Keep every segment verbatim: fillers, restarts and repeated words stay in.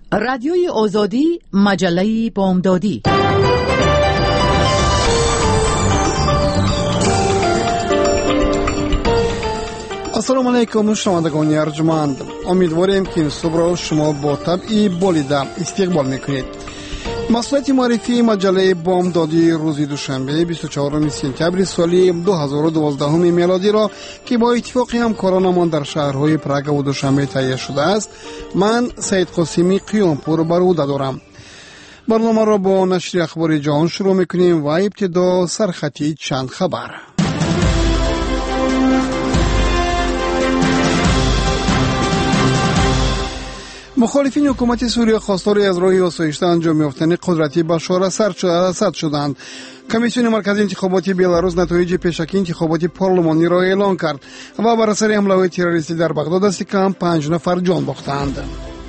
رادیوی آزادی، مجله بامدادی. السلام علیکم شنوندگان ارجمند، امیدواریم که این صبح را شما با طبعی بالیده استقبال میکنید. مسئولیت معرفی مجله بامدادی روز دوشنبه بیست و چهارم سپتامبر سال دو هزار و دوازده میلادی را که با اتفاق همکارانمان در شهرهای پراگ و دوشنبه تهیه شده است، من سید قاسمی قیامپور بر عهده دارم. برنامه را با نشر اخبار جهان شروع میکنیم و ابتدا سرخطی چند خبر. مخالفین حکومت سوریه خواستار از راه آسایشی انجام یافتن قدرتی بشار اسد شدند. کمیسیون مرکزی انتخاباتی بلاروس نتایج پیشکی انتخابات پارلمانی را اعلام کرد و بر اثر حمله تروریستی در بغداد دست کم پنج نفر جان باختند.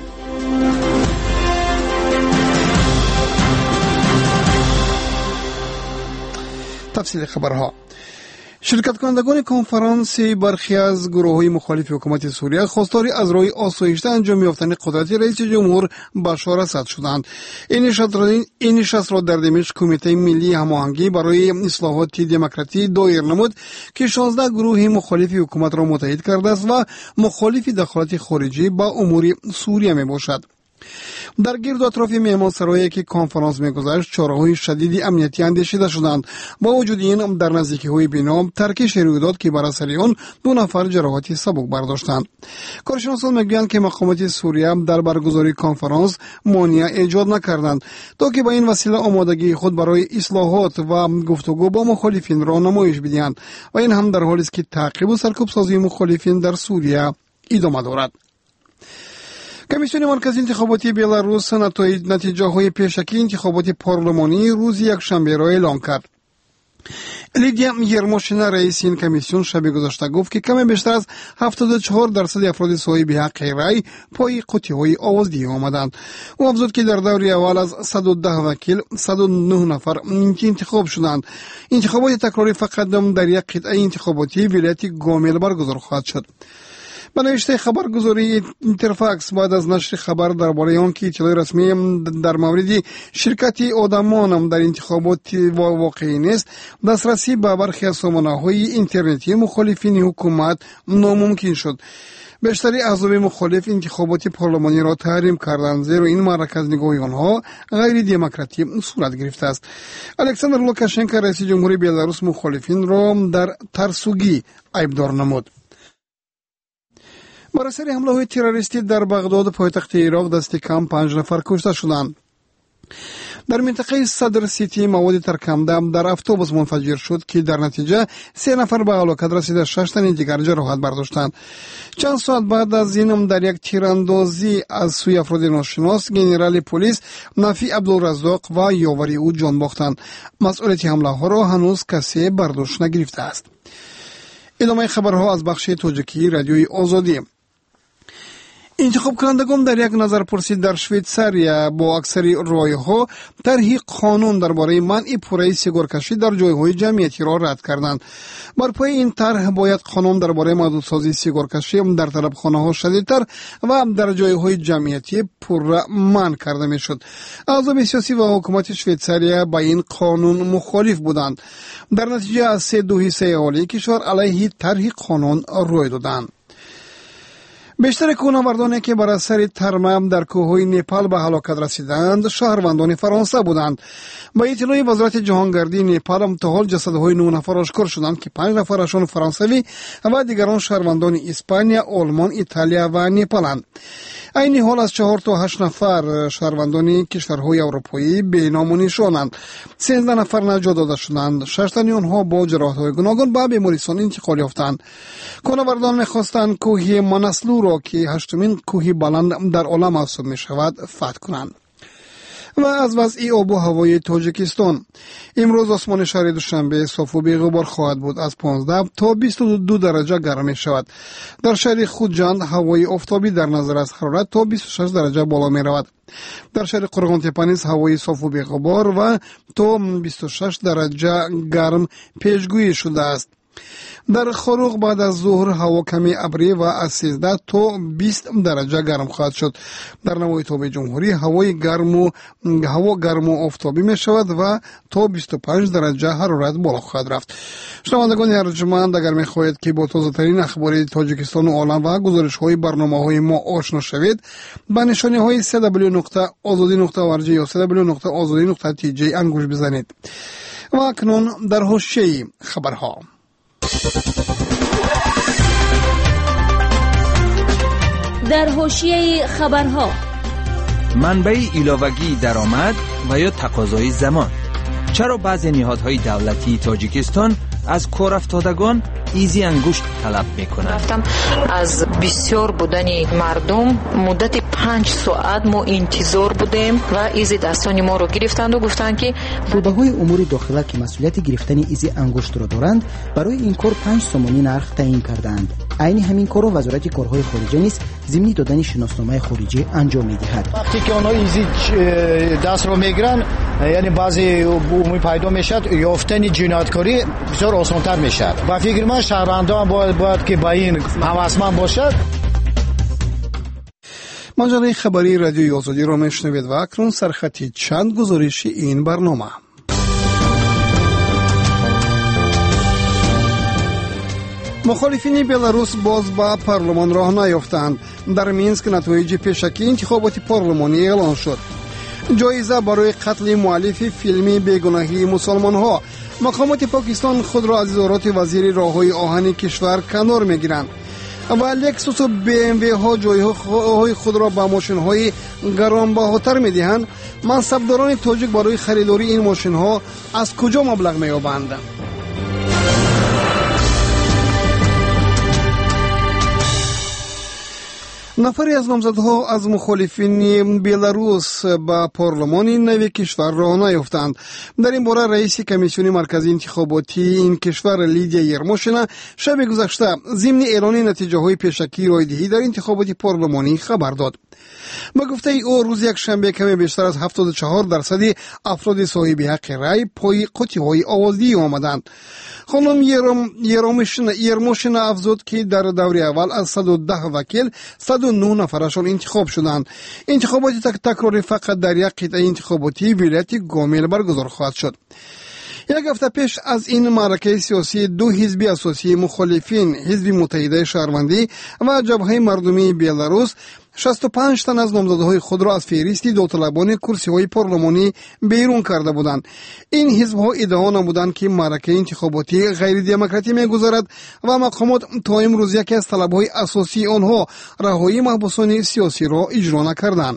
تفصیل خبرها. شرکت کنندگان کنفرانس برخی از گروه‌های مخالف حکومت سوریه خواستار از راه آسایشی انجام یافتن قدرت رئیس جمهور بشار اسد شدند. این نشست را در دمشق کمیته ملی هماهنگی برای اصلاحات دموکراتی دایر نمود که شانزده گروه مخالف حکومت را متحد کرده است و مخالف دخالت خارجی با امور سوریه می باشد. در گرد و اطراف مهمانسرایی که کنفرانس می‌گذشت چاره‌های شدید امنیتی اندیشیده شدند. با وجود این در نزدیکی‌های بنا ترکیش روی داد که بر اثر آن دو نفر جراحت سبک برداشتند. کارشناسان می‌گویند که مقامات سوریه در برگزاری کنفرانس مانع ایجاد نکردند تا که با این وسیله آمادگی خود برای اصلاحات و گفتگو با مخالفین را نمایش بدهند و این هم در حالی است که تعقیب و سرکوب‌سازی مخالفین در سوریه ادامه دارد. کمیسیون مرکزی انتخاباتی بلاروس نتیجه های پیشکی انتخابات پارلمانی روز یکشنبه را اعلام کرد. لیدیا یرموشینا رئیس این کمیسیون شب گذشته گفت که کم بیشتر از هفتاد و چهار درصد افراد صاحب حق رای پای قطعه های آوازدهی آمدند. او افزود که در دور اول از صد و ده وکیل صد و نه نفر انتخاب شدند. انتخابات تکراری فقط در یک قطعه انتخاباتی ولایت گامیل برگزار خواهد شد. به نوشته خبرگزاری اینترفاکس بعد از نشر خبر درباره آن که اطلاع رسمی در مورد شرکت آدمان در انتخابات واقعی نیست، دسترسی به برخی از سامانه‌های اینترنتی مخالفین حکومت ناممکن شد. بیشتری احزاب مخالف انتخابات پارلمانی را تحریم کردند زیرا این مرکز نگاهی آنها غیر دموکراتی صورت گرفته است. الکساندر لوکاشنکو رئیس جمهوری بلاروس مخالفین را در ترسوگی ایبدار نمود. بر اثر حمله های تروریستی در بغداد پایتخت عراق دست کم پنج نفر کشته شدند. در منطقه صدر سیتی مواد ترکمده در اتوبوس منفجر شد که در نتیجه سه نفر به هلاکت رسیده، شش تن دیگر جراحت برداشتند. چند ساعت بعد از این در یک تیراندازی از سوی افراد ناشناس ژنرال پلیس نفی عبدالرزاق و یاوری او جان باختند. مسئولیت حمله ها را هنوز کسی برداشت نگرفته است. ادامه خبرها از بخش تاجیکی رادیوی آزادی. انتخاب کنندگان در یک نظرپرسی در شویتساریا با اکثر رایها طرح قانون درباره منع پوره سیگارکشی در جایهای جمعیتی را رد کردند. بر پای این طرح باید قانون درباره محدودسازی سیگارکشی در طلبخانه‌ها شدیدتر و در جایهای جمعیتی پر منع کرده میشد. احزاب سیاسی و حکومت شویتساریا با این قانون مخالف بودند. در نتیجه از سه دو حصه اهالی کشور علیه طرح قانون رای دادند. بیشتر کوهنوردانی که بر اثر ترمیم در کوههای نپال به هلاکت رسیدند شهروندان فرانسه بودند. با اطلاع وزارت جهانگردی نپال تا حال جسدهای نه نفر آشکار شدند که پنج نفرشان فرانسوی و دیگران شهروندان اسپانیا، آلمان، ایتالیا و نپالند. این حال از چهار تا هشت نفر شهروندان کشورهای اروپایی به نام و نشانند. سیزده نفر نجات داده شدند. شش تن آنها با جراحت‌های گوناگون به بیمارستان انتقال یافتند. کوهنوردان می‌خواستند کوه مناسلو را که هشتمین کوه بلند در عالم محسوب می‌شود فتح کنند. و از وضع آب و هوای تاجیکستان. امروز آسمان شهر دوشنبه صاف و بی‌غبار خواهد بود. از پانزده تا بیست و دو درجه گرم می شود. در شهر خودجند هوای آفتابی در نظر است. حرارت تا بیست و شش درجه بالا می رود. در شهر قرغان تپه نیز هوای صاف و بی‌غبار و تا بیست و شش درجه گرم پیشگویی شده است. در خروق بعد از ظهر هوا کمی ابری و از سیزده تا بیست درجه گرم خواهد شد. در نواحی توبه جمهوری هوای گرم و هوا گرم و آفتابی می شود و تا بیست و پنج درجه حرارت بالا خواهد رفت. شنوندگان ارجمند، اگر می خواهید که با تازه ترین اخبار تاجیکستان و عالم و گزارش های برنامه های ما آشنا شوید، به نشانی های سه دبلیو نقطه آزادی نقطه او ار جی یا سه دبلیو نقطه آزادی نقطه تی جی انگوش بزنید. و اکنون در حوزه خبرها. در حوزه خبرها، منبع ایلاوگی درآمد و یا تقاضای زمان. چرا بعضی نهادهای دولتی تاجیکستان از کار افتادگان ایزی انگشت طلب میکنند؟ رفتم از بسیار بودن مردم مدت پنج ساعت ما انتظار بودیم و ایزی دستان ما رو گرفتند و گفتند که شعبه‌های امور داخله که مسئولیت گرفتن ایزی انگشت را دارند برای این کار پنج سومانی نرخ تعیین کردند. عین همین کار را وزارت کارهای خارجه نیز ضمن دادن شناسنامه خارجی انجام می‌دهد. وقتی که آنها ایزی دست رو میگیرن، یعنی بعضی عمومی پیدا میشد، یافتن جنایتکاری بسیار آسان‌تر میشد. و فکر من شهروندان باید باید که با این هم‌اسمان باشد. ماجرای خبری رادیوی آزادی را میشنوید و اکنون سرخطی چند گزارش این برنامه. مخالفین بلاروس باز با پارلمان راه نیافتند. در مینسک نتایج پیشکی انتخابات پارلمانی اعلان شد. جایزه برای قتل مؤلف فیلمی بیگناهی مسلمان ها. مقامات پاکستان خود را از ادارات وزیر راههای آهن کشور کنار میگیرند و لکسوس و بی ام وی ها جایهای خود را با ماشین های گرانبهاتر میدهند. منصبداران تاجیک برای خریداری این ماشین ها از کجا مبلغ مییابند؟ نفری از نامزدها از مخالفین بلاروس با پارلمان نوی کشور راه نیافتند. در این باره رئیس کمیسیون مرکزی انتخاباتی این کشور لیدیا یرموشینا شب گذشته ضمن اعلان نتیجه های پیشکی رایدهی در انتخابات پارلمانی خبر داد. با گفته او روز یک شنبه کمی بیشتر از هفتاد و چهار درصد افراد صاحب حق رای پای قطعه های آوازی آمدند. خانم یرموشینا افزود که در دوره اول از صد و ده وکیل صد و نه نفرشان انتخاب شدند. انتخابات تک تکراری فقط در یک قطعه انتخاباتی ولایت گامیل برگزار خواهد شد. یک هفته پیش از این معرکه سیاسی دو حزب اساسی مخالفین، حزب متحده شهروندی و جبهه مردمی بلاروس، شصت و پنج تن از نامزدهای خود را از فهرست داوطلبان کرسی‌های پارلمانی بیرون کرده بودند. این حزب‌ها ادعا نمودند که معرکه انتخاباتی غیر دموکراتی می‌گذرد و مقامات تا امروز یکی از طلب‌های اساسی آنها رهایی محبوسان سیاسی را اجرا نکردند.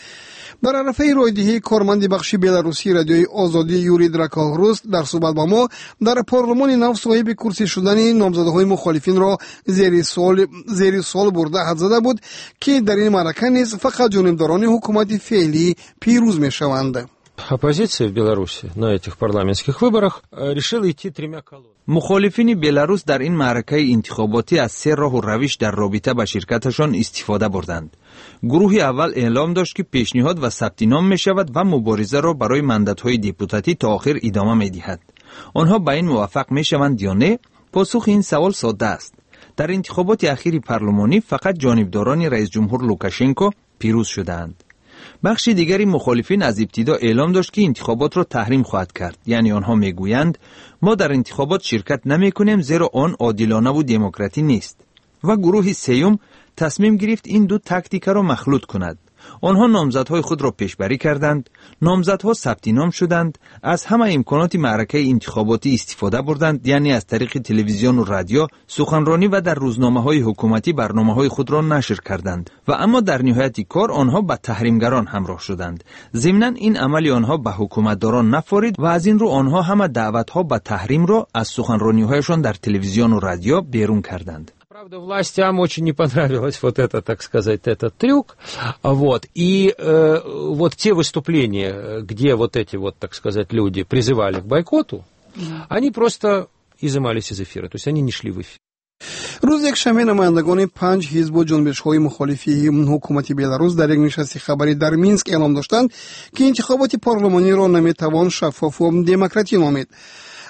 در عرفه رایدهی کارمند بخش بلاروسی رادیوی آزادی یوری دراکاهروس در صحبت با ما در پارلمان نو صاحب کرسی شدن نامزدهای مخالفین را زیر سوال زیر سوال برده حد زده بود که در این معرکه نیز فقط جانبداران حکومت فعلی پیروز میشوند. Оппозиция в Беларуси на этих парламентских выборах решила идти тремя колоннами. مخالفین بلاروس در این معرکه انتخاباتی از سه راه و روش در رابطه با شرکتشان استفاده بردند. گروه اول اعلام داشت که پیشنهاد و ثبت نام می شود و مبارزه را برای مندت‌های دپوتاتی تا آخر ادامه می دهد. آنها به این موافق می شوند یا نه؟ پاسخ این سوال ساده است. در انتخابات اخیر پارلمانی فقط جانبداران رئیس جمهور لوکاشنکو پیروز شدند. بخش دیگری مخالفین از ابتدا اعلام داشت که انتخابات را تحریم خواهد کرد. یعنی آنها میگویند ما در انتخابات شرکت نمی کنیم زیرا آن عادلانه و دموکراتی نیست. و گروه سیوم تصمیم گرفت این دو تاکتیک را مخلوط کند. آنها نامزدهای خود را پیشبری کردند، نامزدها ثبت نام شدند، از همه امکانات معرکه انتخاباتی استفاده بردند، یعنی از طریق تلویزیون و رادیو، سخنرانی و در روزنامه‌های حکومتی برنامه‌های خود را نشر کردند و اما در نهایت کار آنها با تحریمگران همراه شدند. ضمناً این عمل آنها به حکومتداران نفارید و از این رو آنها همه دعوت‌ها به تحریم را از سخنرانی‌هایشان در تلویزیون و رادیو بیرون کردند. Правда, властям очень не понравилось вот это, так сказать, этот трюк, вот, и э, вот те выступления, где вот эти вот, так сказать, люди призывали к бойкоту, mm-hmm. они просто изымались из эфира, то есть они не шли в эфир. روز یک شنبه نمایندگان پنج حزب و جنبش‌های مخالفی حکومت بلاروس در یک نشست خبری در مینسک اعلام داشتند که انتخابات پارلمانی را نمیتوان شفاف و دموکراتی نامید.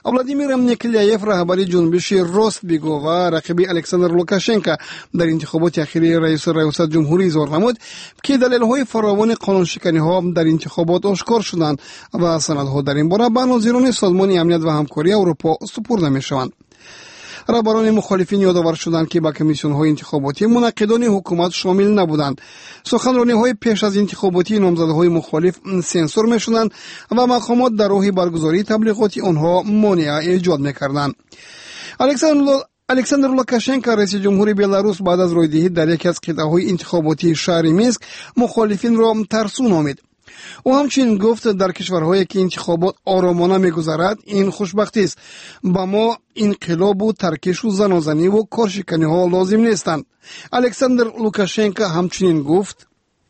ولادیمیر نیکلیایف رهبری جنبش راست بیگو و رقیب الکساندر لوکاشنکو در انتخابات اخیری رئیس ریاست جمهوری اظهار نمود که دلایل فراوان قانونشکنی ها در انتخابات آشکار شدند و سندها در این باره به ناظران سازمان امنیت و همکاری اروپا سپرده میشوند. رهبران مخالفین یادآور شدند که به کمیسیون های انتخاباتی منعقدان حکومت شامل نبودند. سخنرانی های پیش از انتخاباتی نامزده های مخالف سانسور می شدند و مقامات در راه برگزاری تبلیغاتی آنها مانع ایجاد می کردند. الکساندر الکساندر لوکاشنکو رئیس جمهوری بلاروس بعد از رویدهی در یکی از قطعه های انتخاباتی شهر مینسک مخالفین را ترسو نامید. او همچنین گفت در کشورهایی که انتخابات آرامانه می‌گذرد این خوشبختی است. با ما انقلاب و ترکش و زنازنی و کارشکنی ها لازم نیستند. الکساندر لوکاشنکو همچنین گفت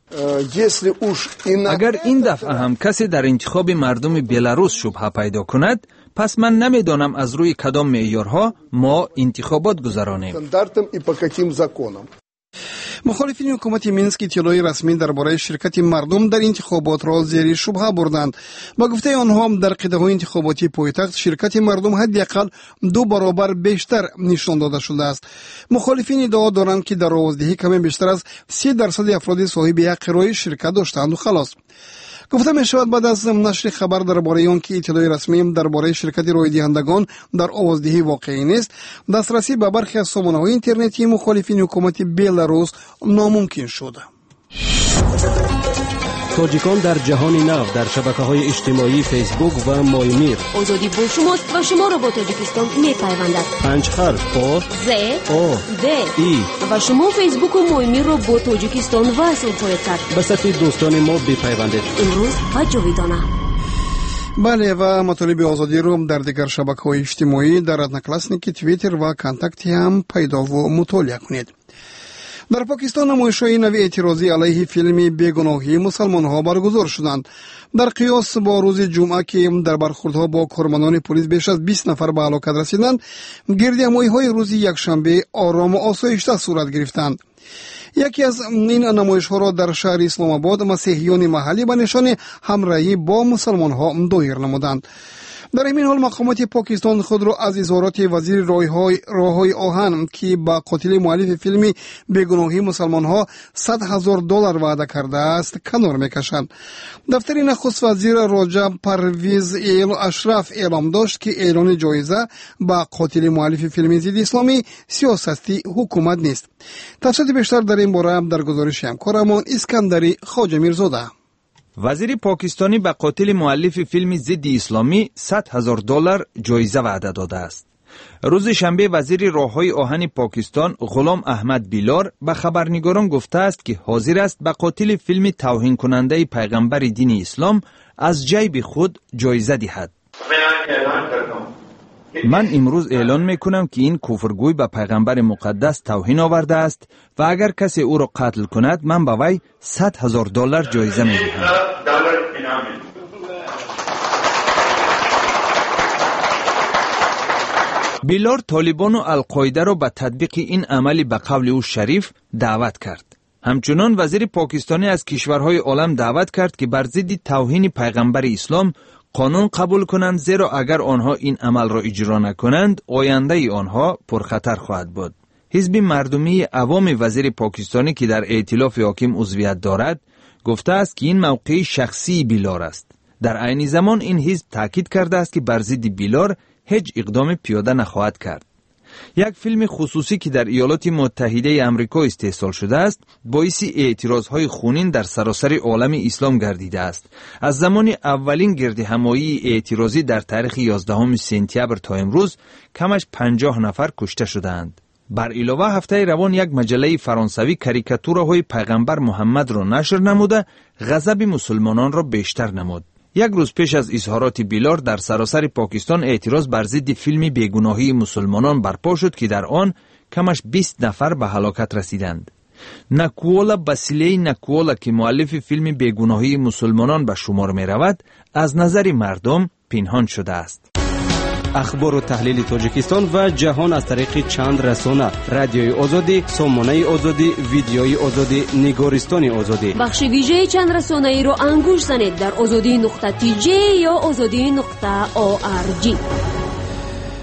اگر این دفعه هم کسی در انتخاب مردم بلاروس شبهه پیدا کند، پس من نمیدانم از روی کدام معیارها ما انتخابات گذرانیم. مخالفین حکومت مینسک اطلاعی رسمی درباره شرکت مردم در انتخابات را زیر شبهه بردند. با گفته آنها در قطعه‌های انتخاباتی پایتخت شرکت مردم حداقل دو برابر بیشتر نشان داده شده است. مخالفین ادعا دارند که در آوازدهی کمی بیشتر از سی درصد افراد صاحب حق رای شرکت داشتند و خلاص. گفته می شود بعد از نشر خبر درباره آن که اطلاعی رسمی درباره شرکت رای دهندگان در آوازدهی واقعی نیست، دسترسی به برخی از سامانه‌های اینترنتی مخالفین حکومت بلاروس ناممکن شد. تاجیکان در جهان نو در شبکه‌های اجتماعی فیسبوک و مایمیر. آزادی با شماست و شما را با تاجیکستان می‌پیوندد. پنج حرف آ ز آ د ای و شما فیسبوک و مایمیر را با تاجیکستان وصل خواهید کرد. به صفحه دوستان ما بپیوندید. امروز و جاویدانه. بله و مطالب آزادی رو در دیگر شبکه‌های اجتماعی در ادناکلاسنیک توییتر و کانتاکتی هم پیدا و مطالعه کنید. در پاکستان نمایش‌های نوی اعتراضی علیه فیلم بیگناهی مسلمان‌ها برگزار شدند. در قیاس با روز جمعه که در برخوردها با کارمندان پلیس بیش از بیست نفر به هلاکت رسیدند، گردهمایی‌های روز یکشنبه آرام و آسایشته صورت گرفتند. یکی از این نمایش‌ها را در شهر اسلام آباد مسیحیان محلی به نشان همراهی با مسلمان‌ها دایر نمودند. در این حال مقامات پاکستان خود را از اظهارات وزیر راههای راههای آهن که با قاتل مؤلف فیلم بیگناهی مسلمان‌ها صد هزار دلار وعده کرده است کنار می‌کشند. دفتر نخست وزیر راجب پرویز ایل اشرف اعلام داشت که اعلان جایزه با قاتل مؤلف فیلم ضد اسلامی سیاستی حکومت نیست. تفصیل بیشتر در این باره در گزارش همکارمان اسکندری خواجه میرزاده. وزیر پاکستانی به قاتل مؤلف فیلم ضد اسلامی صد هزار دلار جایزه وعده داده است. روز شنبه وزیر راههای آهن پاکستان غلام احمد بیلار به خبرنگاران گفته است که حاضر است به قاتل فیلم توهین کننده پیغمبر دین اسلام از جیب خود جایزه دهد. من امروز اعلان میکنم که این کفرگوی به پیغمبر مقدس توهین آورده است و اگر کسی او را قتل کند من به وی صد هزار دلار جایزه میدهم. بیلار طالبان و القاعده را به تطبیق این عملی به قول او شریف دعوت کرد. همچنان وزیر پاکستانی از کشورهای عالم دعوت کرد که بر ضد توهین پیغمبر اسلام قانون قبول کنند، زیرا اگر آنها این عمل را اجرا نکنند آینده آنها پرخطر خواهد بود. حزب مردمی عوام وزیر پاکستانی که در ائتلاف حاکم عضویت دارد گفته است که این موقع شخصی بیلار است. در عین زمان این حزب تاکید کرده است که بر ضد بیلار هیچ اقدام پیاده نخواهد کرد. یک فیلم خصوصی که در ایالات متحده آمریکا استحصال شده است باعث اعتراضهای خونین در سراسر عالم اسلام گردیده است. از زمان اولین گردهمایی اعتراضی در تاریخ یازدهم سپتامبر تا امروز کمش پنجاه نفر کشته شدند. بر علاوه هفته روان یک مجله فرانسوی کاریکاتورهای پیغمبر محمد را نشر نموده غضب مسلمانان را بیشتر نمود. یک روز پیش از اظهارات بیلار در سراسر پاکستان اعتراض بر ضد فیلم بیگناهی مسلمانان برپا شد که در آن کمش بیست نفر به هلاکت رسیدند. نکوالا بسیله نکوالا که مؤلف فیلم بیگناهی مسلمانان به شمار می رود از نظر مردم پنهان شده است. اخبار و تحلیل تاجیکستان و جهان از طریق چند رسانه: رادیوی آزادی، سامانه آزادی، ویدیوی آزادی، نگارستان آزادی. بخش ویژه چند رسانه ای رو انگوش زنید در آزادی نقطه تی جی یا آزادی نقطه او آر جی.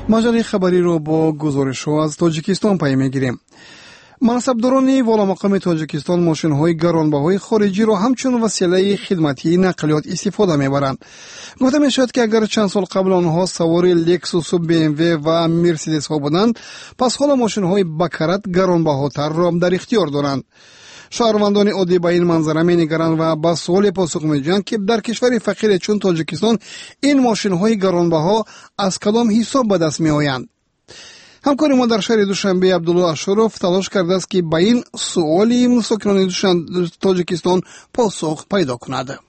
مجله خبری رو با گزارش از تاجیکستان پی میگیریم. منصبداران والامقام تاجیکستان ماشین‌های گرانبهای خارجی را همچون وسیله خدمتی نقلیات استفاده می‌برند. گفته می‌شود که اگر چند سال قبل آنها سوار لکسوس و بی ام وی و مرسدس ها بودند، پس حالا ماشین‌های بکرت گرانبهاتر را در اختیار دارند. شهروندان عادی به این منظره می‌نگرند و با سوال پاسخ می‌دهند که در کشور فقیر چون تاجیکستان این ماشین‌های گرانبها از کدام حساب به دست می‌آیند. همکار ما در شهر دوشنبه عبدالله اشرف تلاش کرده است که به این سوالی ساکنان تاجیکستان پاسخ پیدا کند.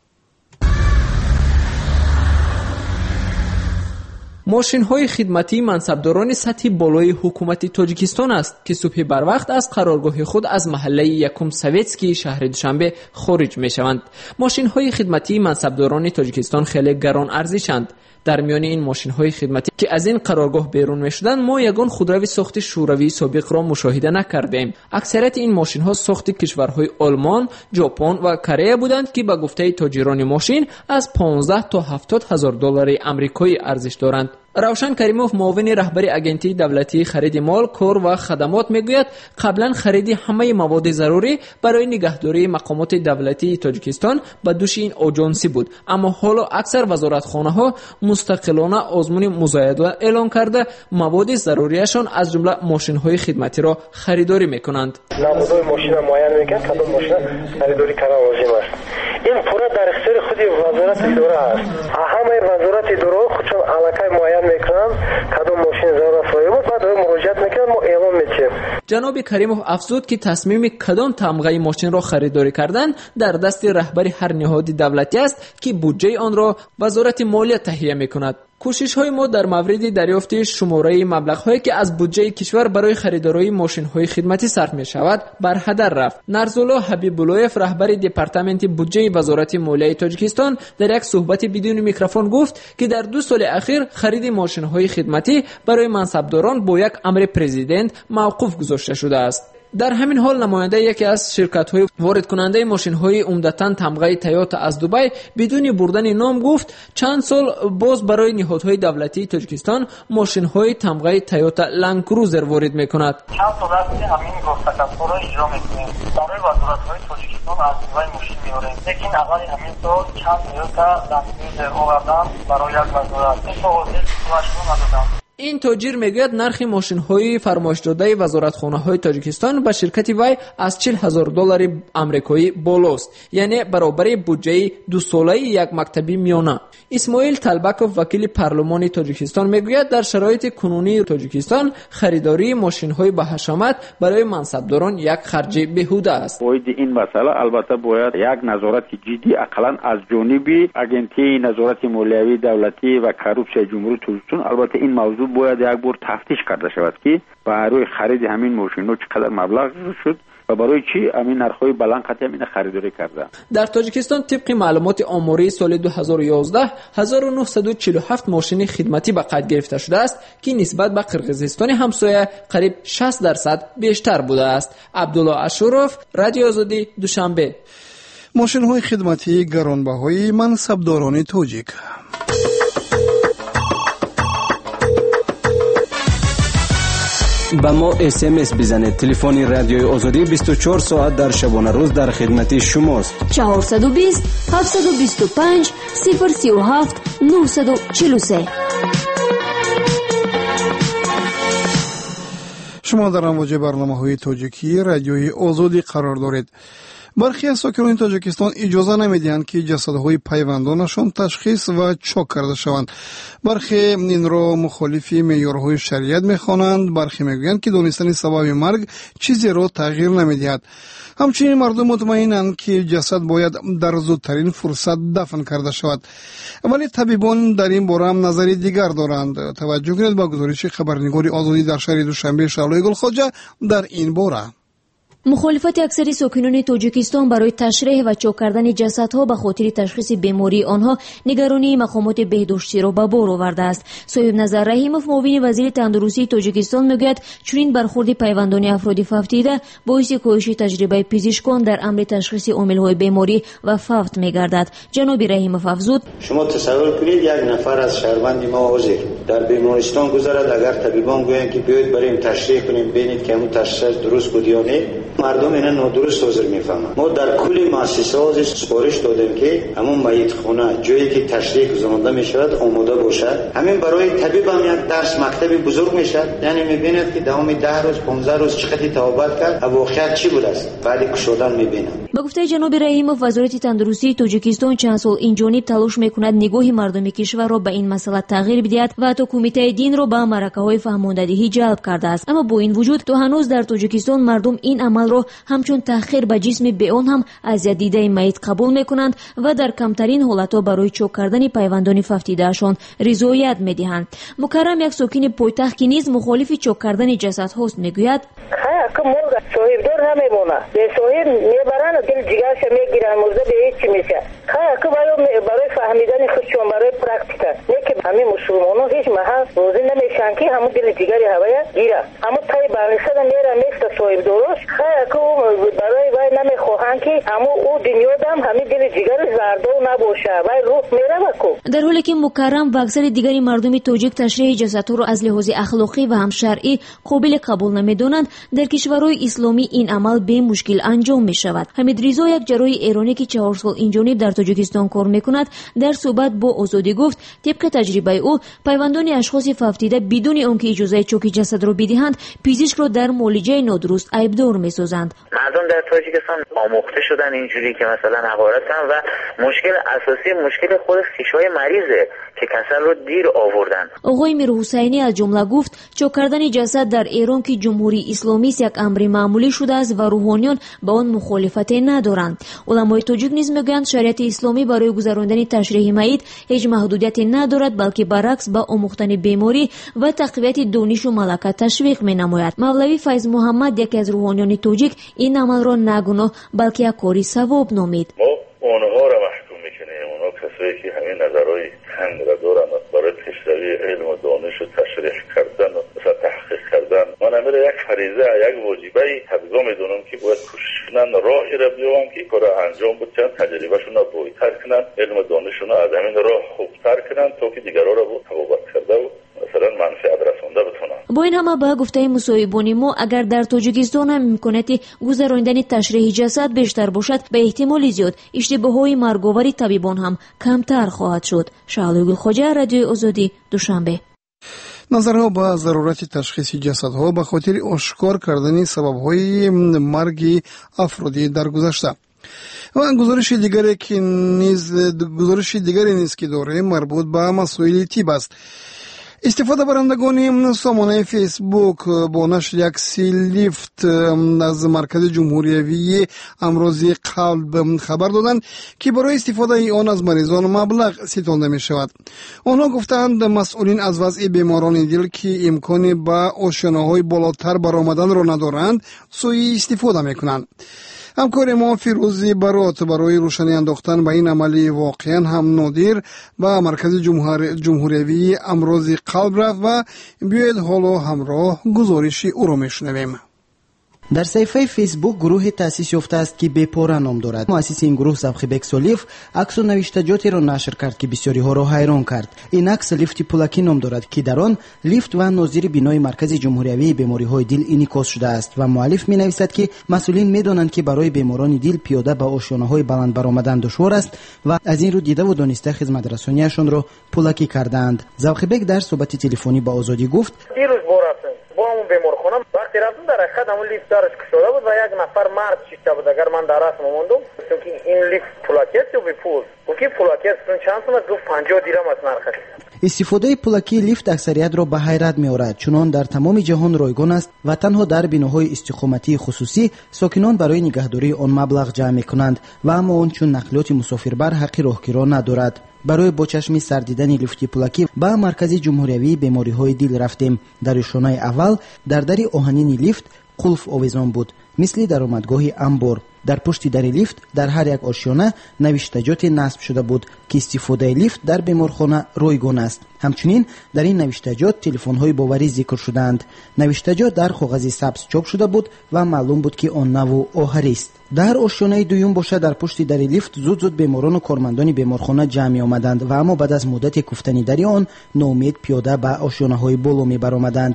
ماشین‌های خدمتی منصبداران سطح بالای حکومت تاجیکستان است که صبح بر وقت از قرارگاه خود از محله یکم سویتسکی شهر دوشنبه خارج می‌شوند. ماشین‌های خدمتی منصبداران تاجیکستان خیلی گران ارزشند. در میان این ماشین‌های خدمتی که از این قرارگاه بیرون می‌شدند، ما یگان خودروی ساخت شوروی سابق را مشاهده نکردیم. اکثریت این ماشین‌ها ساخت کشورهای آلمان، ژاپن و کره بودند که به گفته تاجران ماشین از پانزده تا هفتاد هزار دلار آمریکایی ارزش دارند. روشن کریموف معاون رهبر اگنتی دولتی خرید مال، کار و خدمات میگوید قبلا خرید همه مواد ضروری برای نگهداری مقامات دولتی تاجیکستان به دوش این آژانسی بود، اما حالا اکثر وزارتخانه‌ها مستقلانه آزمون مزایده اعلان کرده مواد ضروریشان از جمله ماشین‌های خدمتی را خریداری میکنند. نبودای ماشین معین میگن کدام ماشین خریداری کردن لازم است. این پورا در اختیار خود وزارت اداره است. همه وزارت اداره خودشون علاقه معین میکنن کدام ماشین ضرورت بود، بعد مراجعت میکنن، ما اعلام میکنیم. جناب کریموف افزود که تصمیم کدام تمغه ماشین را خریداری کردن در دست رهبر هر نهاد دولتی است که بودجه آن را وزارت مالیه تهیه میکند. کوشش‌های ما در مورد دریافت شماره مبلغ‌هایی که از بودجه کشور برای خریداری ماشین‌های خدمتی صرف می‌شود بر هدر رفت. نرزولا حبیب‌اللهیف رهبر دپارتمنت بودجه وزارت مالیه تاجیکستان در یک صحبت بدون میکروفون گفت که در دو سال اخیر خرید ماشین‌های خدمتی برای منصبداران با یک امر پرزیدنت موقوف گذاشته شده است. در همین حال نماینده یکی از شرکت‌های وارد کننده ماشین‌های عمدتاً تمغه تویوتا از دبی بدون بردن نام گفت چند سال باز برای نهادهای دولتی تاجیکستان ماشین‌های تمغه تویوتا لند کروزر وارد می‌کند. چند سال است که همین گفتگوها را اجرا می‌کنیم. برای وزارت‌های تاجیکستان از دبی ماشین می‌آوریم. لیکن اول همین سال چند تویوتا لند کروزر آوردن برای یک وزارت. این حاضر سواشون ندادم. این تاجر میگوید نرخ ماشین‌های فرمایش داده وزارتخانه‌های تاجیکستان به شرکت وی از چهل هزار دلار آمریکایی بالاست، یعنی برابر بودجه دو ساله یک مکتبی میانه. اسماعیل طلبکوف وکیل پارلمان تاجیکستان میگوید در شرایط کنونی تاجیکستان خریداری ماشین‌های با حشمت برای منصبداران یک خرج بیهوده است. باید این مسئله البته باید یک نظارت جدی اقلا از جانب اگنتی نظارت مالیوی دولتی و کارپوس جمهوری تاجیکستان البته این موضوع باید یک بار تفتیش کرده شود که برای خرید همین ماشین‌ها چقدر مبلغ شد و برای چی همین نرخ‌های بلند قطعی همین خریداری کرده. در تاجیکستان طبق معلومات آماری سال دو هزار و یازده هزار و نهصد و چهل و هفت ماشین خدمتی به قید گرفته شده است که نسبت به قرقیزستان همسایه قریب شصت درصد بیشتر بوده است. عبدالله اشرف، رادیو آزادی، دوشنبه. ماشین‌های خدمتی گرانبهای منصبداران تاجیک. با ما اس ام اس بزنید. تلفن رادیوی آزادی بیست و چهار ساعت در شبانه روز در خدمت شماست. چهارصد و بیست هفتصد و بیست و پنج صفر سی و هفت نهصد و چهل و سه. شما در امواج برنامه‌های تاجیکی رادیوی آزادی قرار دارید. برخی از ساکنان تاجیکستان اجازه نمیدهند که جسدهای پیوندانشان تشخیص و چاک کرده شوند. برخی این را مخالف معیارهای شریعت می‌خوانند، برخی میگویند که دانستن سبب مرگ چیزی را تغییر نمی‌دهد. همچنین مردم مطمئنند که جسد باید در زودترین فرصت دفن کرده شود. ولی طبیبان در این باره هم نظری دیگر دارند. توجه کنید با گزارش خبرنگار آزادی در شهر دوشنبه شعله گلخواجه در این باره. مخالفت اکثر ساکنان تاجیکستان برای تشریح و چاک کردن جسدها به خاطر تشخیص بیماری آنها نگرانی مقامات بهداشتی را به بار آورده است. صاحب نظر رحیموف معاون وزیر تندرستی تاجیکستان میگوید چنین برخورد پیوندان افراد فوتیده باعث کاهش تجربه پزشکان در امر تشخیص عامل‌های بیماری و فوت میگردد. جناب رحیموف افزود: شما تصور کنید یک نفر از شهروند ما عضو در بیمارستان گذرد، اگر طبیبان گویند که بیایید بریم تشریح کنیم ببینید که همون تشخیص درست بود یا نه، مردم اینا نادرست حاضر میفهمند. ما در کل مؤسسه ها سفارش دادیم که همون میت خانه جایی که تشریح گذرانده میشود آماده باشد. همین برای طبیب هم یک درس مکتبی بزرگ میشد، یعنی میبیند که دوام ده روز پانزده روز چقدر توابت کرد، واقعیت چی بود است، بعد کشودن میبینند. با گفته جناب رحیموف، وزارت تندرستی تاجیکستان چند سال این جانب تلاش میکند نگاه مردم کشور را به این مسئله تغییر بدهد و حتی کمیته دین را به معرکه‌های فهماندهی جلب کرده است. اما با این وجود تا هنوز در تاجیکستان مردم این عمل را همچون تأخیر به جسم به آن هم از دیده میت قبول میکنند و در کمترین حالتها برای چاک کردن پیوندان فوتیده‌شان رضایت میدهند. مکرم یک ساکن پایتخت که نیز مخالف چاک کردن جسد هاست میگوید: که مرد صاحب دور نمیمونه، به صاحب میبرن و دل جگرش میگیرن، مرده به هیچ میشه. خیلی که برای برای فهمیدن خودشون برای پرکتیکا نه که همین مسلمانان هیچ محل روزی نمیشن که همون دل جگری هوایه گیره، اما تای برنسه میره میسته صاحب دورش. خیلی که برای وای نمیخواهن که اما او دنیا دم همین دل جگر زردو نباشه وای روح میره بکو. در حالی که مکرم و اکثر دیگری مردم تاجیک تشریح جسدها را از لحاظ اخلاقی و هم شرعی قابل قبول نمیدونند، در کشورهای اسلامی این عمل به مشکل انجام می شود. حمید رضا، یک جراح ایرانی که چهار سال این جانب در تاجیکستان کار میکند، در صحبت با آزادی گفت طبق تجربه او پیوندان اشخاص فوتیده بدون آنکه اجازه چاک جسد را بدهند پزشک را در معالجه نادرست عیبدار میسازند. مردم در تاجیکستان آموخته شدن اینجوری که مثلا حقارتن و مشکل اساسی مشکل خود خویشای مریضه که کسل رو دیر آوردن. آقای میر حسینی از جمله گفت چاک کردن جسد در ایران که جمهوری اسلامی است یک امر معمولی شده است و روحانیان با آن مخالفت ندارند. علمای تاجیک نیز میگویند شریعت اسلامی برای گذراندن تشریح میت هیچ محدودیت ندارد، بلکه برعکس با آموختن بیماری و تقویت دانش و ملکه تشویق مینماید. مولوی فیض محمد، یکی از روحانیان تاجیک، این عمل را نگناه بلکه یک کاری ثواب نامید. ما اونها را محکوم میکنیم، اونها کسایی که همین نظرهای تنگ را دارند برای پیشروی علم و دانش و تشریح کردن و مثلا تحقیق کردن، من امیر یک فریضه یک واجبه طبیبا میدونم که باید کوشش کنن راهی را بیابن که کار انجام بدن، تجربهشون را بایتر کنن، علم و دانششون را از همین راه خوبتر کنن تا که دیگران را بود تبابت کرده و مثلا منفعت رسانده بتونن. با این همه به گفته مصاحبان ما، اگر در تاجیکستان هم امکانات گذراندن تشریح جسد بیشتر باشد، به احتمال زیاد اشتباه‌های مرگاور طبیبان هم کمتر خواهد شد. شعله گلخواجه، رادیوی آزادی، دوشنبه. نظرها با ضرورت تشخیص جسدها به خاطر آشکار کردن سبب‌های مرگ افرادی در گذشته. و گزارش دیگری که نیز گزارش دیگری نیز که داره مربوط به مسائل تیب است. استفاده برندگان سامانه فیسبوک با نشر یک سی لیفت از مرکز جمهوری امروزی قلب خبر دادند که برای استفاده آن از مریضان مبلغ ستانده می شود. آنها گفتند مسئولین از وضع بیماران دل که امکان به آشناهای بالاتر برآمدن را ندارند سوء استفاده می کنند. همکار ما فیروزی برات برای روشنی انداختن به این عملی واقعا هم نادر به مرکز جمهوری امروزی قلب رفت و بیاید حالا همراه گزارش او را میشنویم. در صفحه فیسبوک گروه تأسیس یافته است که بپاره نام دارد. مؤسس این گروه زبخیبک سولیف عکس و نوشتجاتی را نشر کرد که بسیاری ها را حیران کرد. این عکس لیفت پولاکی نام دارد که در آن لیفت و ناظر بینای مرکز جمهوری بیماری های دل انعکاس شده است و مؤلف می نویسد که مسئولین می دانند که برای بیماران دل پیاده به آشیانه های بلند برآمدن دشوار است و از این رو دیده و دانسته خدمت رسانیشان را پولاکی کردند. زبخیبک در صحبت تلفنی با آزادی گفت: دیروز برفتم با همون بیمارخانه، وقتی رفتم در حقیقت همون لیفت درش کشیده بود و یک نفر مرد شیشته بود. اگر من در رسم موندم گفتم که این لیفت پولاکی است یا بی پول؟ گفت که پولاکی است. چند سوم است؟ گفت پنجاه دیرم است نرخش. استفاده پولاکی لیفت اکثریت را به حیرت می‌آورد، چون در تمام جهان رایگان است و تنها در بناهای استقامتی خصوصی ساکنان برای نگهداری آن مبلغ جمع می‌کنند و اما آن چون نقلیات مسافربر حق راهگیرا ندارد. برای با چشمی سر دیدن لیفت پولاکی به مرکز جمهوری بیماری های دل رفتیم. در شانه اول در در آهنین لیفت قلف آویزان بود، مثل درآمدگاه انبار. در پشت در لیفت در هر یک آشیانه نوشتجات نصب شده بود که استفاده لیفت در بیمارخانه رایگان است. همچنین در این نوشتجات تلفن‌های باوری ذکر شدند. نوشتجات در کاغذ سبز چاپ شده بود و معلوم بود که آن نو آخری است. در آشیانه دوم باشه در پشت در لیفت زود زود بیماران و کارمندان بیمارخانه جمع آمدند و اما بعد از مدت کوفتنی در آن ناامید پیاده به آشیانه‌های بالا می‌برآمدند.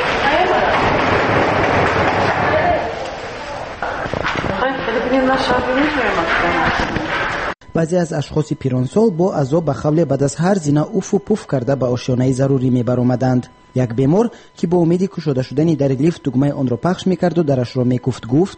بعضی از اشخاص پیرانسال با عذاب به خول بعد از هر زینه اوف و پوف کرده به آشیانه ضروری می‌برآمدند. یک بیمار که با امید کشوده شدن در لیفت دکمه آن را پخش می‌کرد و درش را می‌کوفت گفت: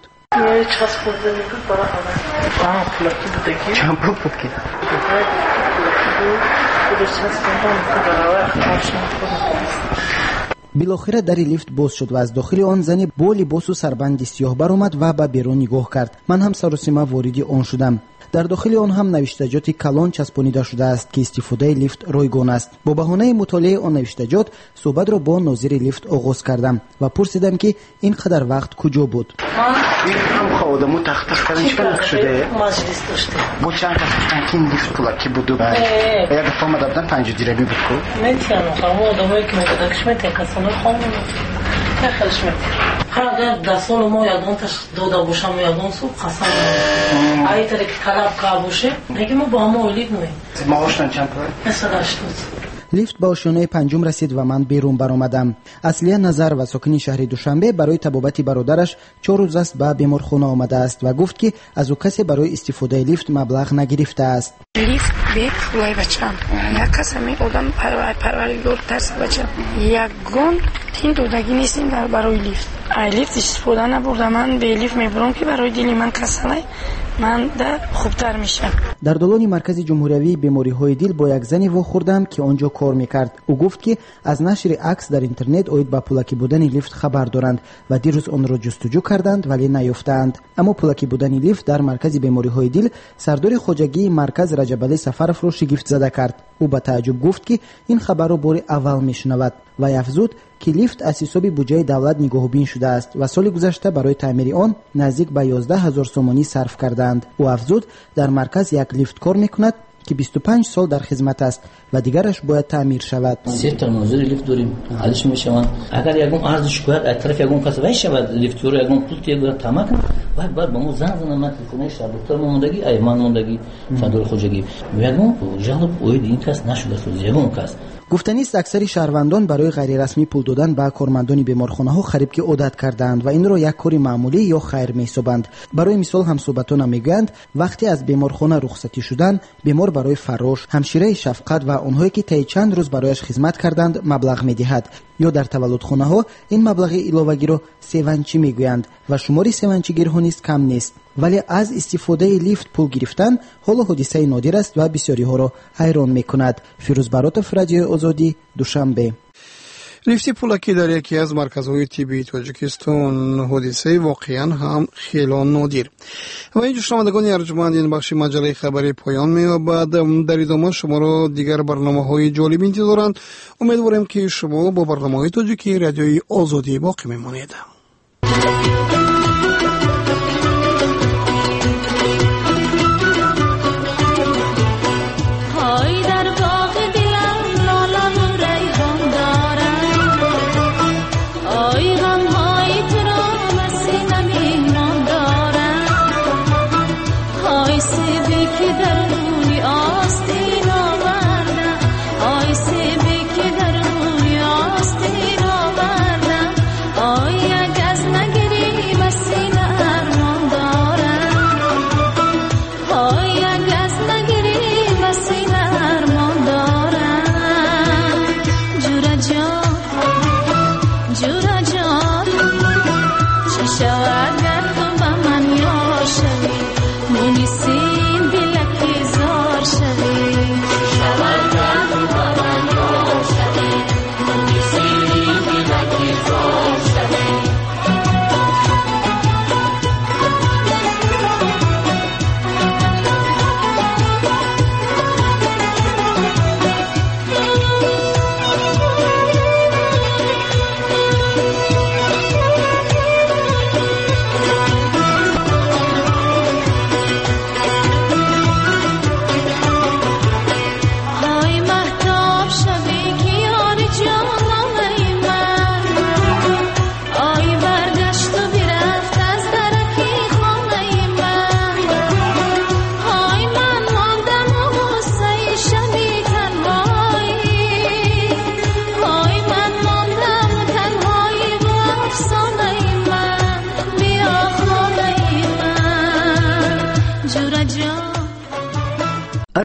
بالاخره در لیفت باز شد و از داخل آن زنی با لباس و سربند سیاه برآمد و به بیرون نگاه کرد. من هم سر و سیمه وارد آن شدم. در داخل آن هم نوشتجات کلان چسبانیده شده است که استفاده لیفت رایگان است. با بهانه مطالعه آن نوشتجات صحبت را با ناظر لیفت آغاز کردم و پرسیدم که این قدر وقت کجا بود. این هم خودمو تخت کردن چطور شده؟ مجلس داشته. با چند تا این لیفت پولا کی بود؟ یا دفعه ما دادن پنج دیرمی بود کو؟ نمی‌تونم خانم آدمایی که می‌دادنش می‌تکسونه خانم نخلش می‌تونم. هر دستان ما یادم تاش دودا باشم یادم سو قسم. ای طرف کلاب کا باشه میگم ما با ما ولید نمی. ما واشتن چند پول؟ مثلا اشتوت. لیفت به آشیانه پنجم رسید و من بیرون برآمدم. اصلیه نظر و ساکن شهر دوشنبه برای طبابت برادرش چهار روز است به بیمارخانه آمده است و گفت که از او کسی برای استفاده لیفت مبلغ نگرفته است. لیفت به پولای بچم یک کس می آدم پرور پروردگار ترس بچم یگان تین دودگی نیستیم در برای لیفت. ای لیفت استفاده نبرده من به لیفت میبرم که برای دلی من کسله من در خوبتر میشم. در دالان مرکز جمهوری بیماری های دل با یک زنی واخوردم که آنجا کار میکرد. او گفت که از نشر عکس در اینترنت اوید با پولاکی بودن لیفت خبر دارند و دیروز آن را جستجو کردند ولی نیافتند. اما پولاکی بودن لیفت در مرکز بیماری های دل سردار خواجگی مرکز رجب علی سفرف را شگفت زده کرد. او با تعجب گفت که این خبر را بار اول میشنود و افزود که لیفت از حساب بودجه دولت نگاهبین شده است و سال گذشته برای تعمیر آن نزدیک به یازده هزار سومانی صرف کردند. او افزود در مرکز یک لیفت کار میکند که بیست و پنج سال در خدمت است و دیگرش باید تعمیر شود. سه تا نظر لیفت داریم حلش میشوند. اگر یگون عرض شکایت از طرف یگون کس وای شود لیفت رو یگون پول تیگو تمام بعد بعد با مو زنگ زنم من تلفنش شبکه موندگی ایمان موندگی صدر خوجگی یگون جالب اوید این کس نشده است یگون کس گفتنی است اکثر شهروندان برای غیر رسمی پول دادن به کارمندان بیمارخانه‌ها خریب که عادت کردند و این را یک کاری معمولی یا خیر می‌حسابند. برای مثال همصحبتان میگویند وقتی از بیمارخانه رخصتی شدن بیمار برای فراش، همشیره شفقت و آنهایی که طی چند روز برایش خدمت کردند مبلغ می‌دهد یا در تولدخانه‌ها این مبلغ علاوه‌ای را سیونچی میگویند و شماری سیونچیگیرها نیز کم نیست. ولی از استفاده لیفت پول گرفتن حالا حادثه نادر است و بسیاری ها را حیران میکند. فیروز براتف، رادیوی آزادی، دوشنبه. لیفت پولاکی در یکی از مرکزهای طبی تاجیکستان حادثه واقعا هم خیلی نادر. و اینجا شنوندگان ارجمند این بخش مجله خبری پایان می‌یابد. در ادامه شما را دیگر برنامه‌های جالب انتظارند. امیدوارم که شما با برنامه‌های تاجیکی رادیوی آزادی باقی بمانید. که در